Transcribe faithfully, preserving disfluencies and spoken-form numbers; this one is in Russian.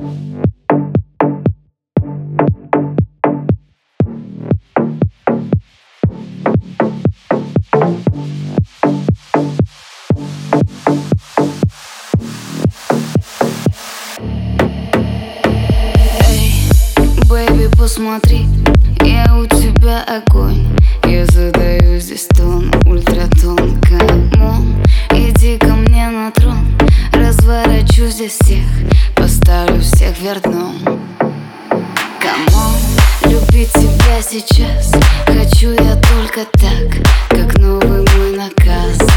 Бэйби, посмотри, я у тебя огонь. Я задаю здесь тон, ультратон. Камон, иди ко мне на трон. Разворачу здесь всех, поставлю всех вверх дном. Камон, любить тебя сейчас хочу я только так, как новый мой наказ.